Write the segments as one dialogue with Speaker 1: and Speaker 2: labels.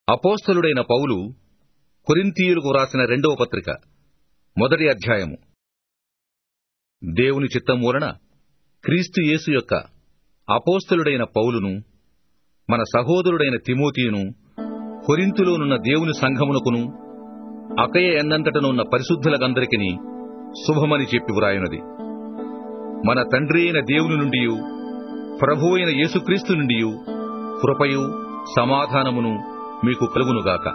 Speaker 1: అపోస్తలుడైన పౌలు కొరింథీయులకు వ్రాసిన 2వ పత్రిక 1వ అధ్యాయము. దేవుని చిత్తం వలన క్రీస్తు యేసు యొక్క అపోస్తలుడైన పౌలును, మన సహోదరుడైన తిమోతియును, కొరింథులోనున్న దేవుని సంఘమునకును, అకయ ఎన్నంతటనున్న పరిశుద్ధులకందరికీ శుభమని చెప్పి వ్రాయునది. మన తండ్రి అయిన దేవుని నుండియు ప్రభువైన అయిన యేసుక్రీస్తు నుండియు కృపయు సమాధానమును మీకు కలుగునుగాక.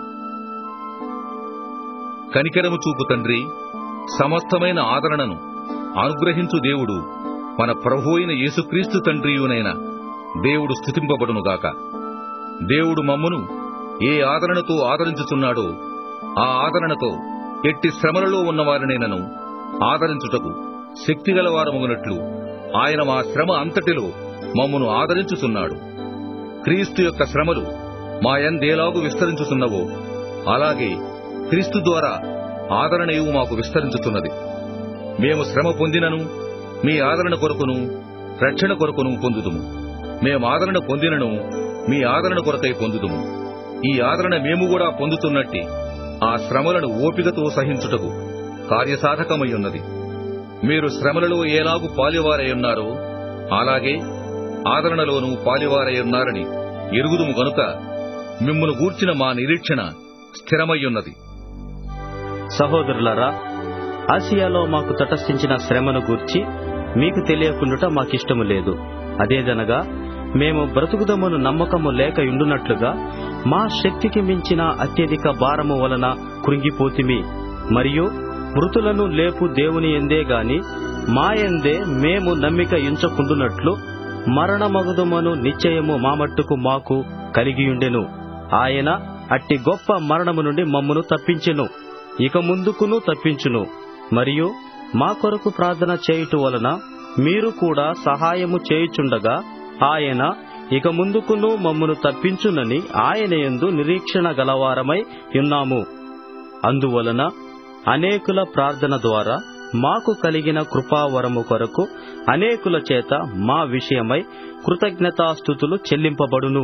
Speaker 1: కనికరము చూపు తండ్రి, సమస్తమైన ఆదరణను అనుగ్రహించు దేవుడు, మన ప్రభువైన అయిన యేసుక్రీస్తు తండ్రియునైన దేవుడు స్తుతింపబడునుగాక. దేవుడు మమ్మును ఏ ఆదరణతో ఆదరించుచున్నాడో ఆ ఆదరణతో ఎట్టి శ్రమలలో ఉన్నవారినైనను ఆదరించుటకు శక్తిగలవారమగునట్లు ఆయన మా శ్రమ అంతటిలో మమ్మును ఆదరించుచున్నాడు. క్రీస్తు యొక్క శ్రమలు మా యందేలాగు విస్తరించుచున్నవో అలాగే క్రీస్తు ద్వారా ఆదరణయు మాకు విస్తరించుతున్నది. మేము శ్రమ పొందినను మీ ఆదరణ కొరకును రక్షణ కొరకును పొందుదుము. మేము ఆదరణ పొందినను మీ ఆదరణ కొరకై పొందుదుము. ఈ ఆదరణ మేము కూడా పొందుతున్నట్టి ఆ శ్రమలను ఓపికతో సహించుటకు కార్యసాధకమయ్యున్నది. మీరు శ్రమలలో ఏలాగు పాలివారయ్యున్నారో అలాగే ఆదరణలోనూ పాలివారయ్యున్నారని ఎరుగుదుము గనుక మిమ్మును గూర్చిన మా నిరీక్షణ స్థిరమయ్యున్నది.
Speaker 2: సహోదరులారా, ఆసియాలో మాకు తటస్థించిన శ్రమను గూర్చి మీకు తెలియకుండుట మాకిష్టము లేదు. అదేదనగా మేము బ్రతుకుదమను నమ్మకము లేక యుండునట్లుగా మా శక్తికి మించిన అత్యధిక భారము వలన కృంగిపోతిమి. మరియు మృతులను లేపు దేవుని యందే గాని మా యందే మేము నమ్మిక ఎంచకుండునట్లు మరణమగుదమను నిశ్చయము మా మట్టుకు మాకు కలిగియుండెను. ఆయన అట్టి గొప్ప మరణము నుండి మమ్మును తప్పించెను, ఇక ముందుకును తప్పించును. మరియు మా కొరకు ప్రార్థన చేయుట వలన మీరు కూడా సహాయము చేయుచుండగా ఆయన ఇక ముందుకును మమ్మును తప్పించునని ఆయన యందు నిరీక్షణ గలవారమై ఉన్నాము. అందువలన అనేకుల ప్రార్థన ద్వారా మాకు కలిగిన కృపావరము కొరకు అనేకుల చేత మా విషయమై కృతజ్ఞతాస్తుతులు చెల్లింపబడును.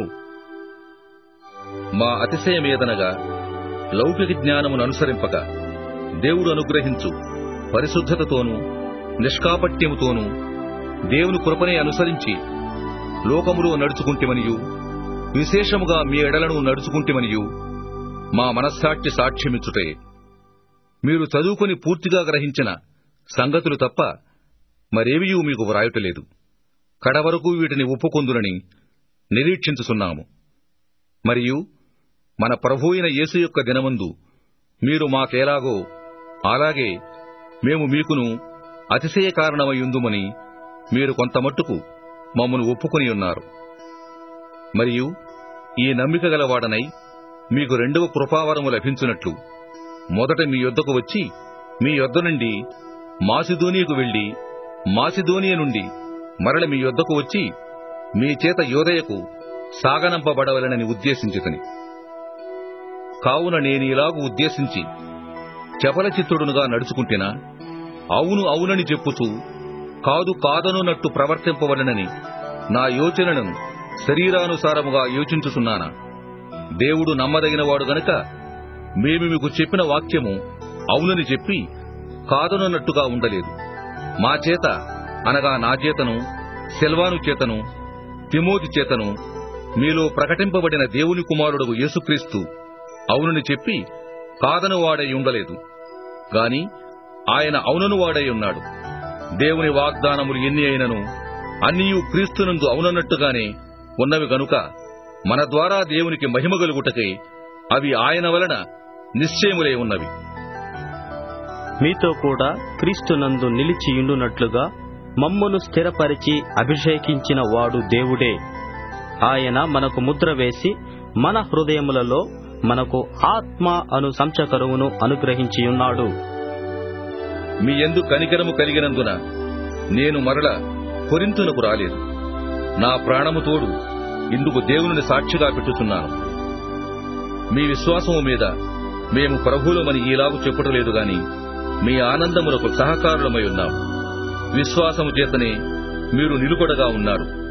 Speaker 1: మా అతిశయమేదనగా లౌకిక జ్ఞానమును అనుసరింపక దేవుడు అనుగ్రహించు పరిశుద్ధతతోనూ నిష్కాపట్యముతోనూ దేవుని కృపనే అనుసరించి లోకములో నడుచుకుంటిమనియు విశేషముగా మీ ఎడలను నడుచుకుంటిమనియు మా మనస్సాక్షి సాక్ష్యమిచ్చుటే. మీరు చదువుకొని పూర్తిగా గ్రహించిన సంగతులు తప్ప మరేవియూ మీకు వ్రాయుటలేదు. కడవరకు వీటిని ఒప్పుకొందునని నిరీక్షించుచున్నాము. మరియు మన ప్రభువైన యేసు యొక్క దినమందు మీరు మాకేలాగో అలాగే మేము మీకును అతిశయ కారణమయ్యుందుమని మీరు కొంతమట్టుకు మమ్మను ఒప్పుకొని ఉన్నారు. మరియు ఈ నమ్మిక గలవాడనై మీకు 2వ కృపావరము లభించునట్లు మొదట మీ యొద్దకు వచ్చి మీ యొద్ద నుండి మాసిదోనియకు వెళ్లి మాసిదోనియ నుండి మరల మీ యొద్దకు వచ్చి మీ చేత యోదయకు సాగనంపబడవలనని ఉద్దేశించితిని. కావున నేనీలాగు ఉద్దేశించి చపల చిత్తుడునుగా నడుచుకుంటేనా, అవును అవునని చెప్పుచూ కాదు కాదనున్నట్టు ప్రవర్తింపవలనని నా యోచనను శరీరానుసారముగా యోచించుచున్నానా? దేవుడు నమ్మదగినవాడు గనుక మేము మీకు చెప్పిన వాక్యము అవునని చెప్పి కాదనున్నట్టుగా ఉండలేదు. మా చేత అనగా నా చేతను, సిల్వాను చేతను, తిమోతి చేతను మీలో ప్రకటింపబడిన దేవుని కుమారుడు యేసుక్రీస్తు అవునని చెప్పి కాదను వాడై ఉండలేదు గాని ఆయన అవునను వాడై ఉన్నాడు. దేవుని వాగ్దానములు ఎన్ని అయినను అన్నియు క్రీస్తునందు అవునన్నట్టుగానే ఉన్నవి గనుక మన ద్వారా దేవునికి మహిమ కలుగుటకై అవి ఆయన వలన నిశ్చయములై ఉన్నవి.
Speaker 2: మీతో కూడా క్రీస్తునందు నిలిచియుండునట్లుగా మమ్మును స్థిరపరిచి అభిషేకించిన వాడు దేవుడే. ఆయన మనకు ముద్ర వేసి మన హృదయములలో మనకు ఆత్మ అను సంచకరువును అనుగ్రహించియున్నాడు.
Speaker 1: మీ యందు కనికరము కలిగినందున నేను మరల కొరింథునకు రాలేదు. నా ప్రాణము తోడు ఇందుకు దేవుని సాక్షిగా పెట్టుచున్నాను. మీ విశ్వాసము మీద మేము ప్రభువులమని ఈలాగు చెప్పుటలేదు గాని మీ ఆనందములకు సహకారులమై ఉన్నాము. విశ్వాసము చేతనే మీరు నిలుకడగా ఉన్నారు.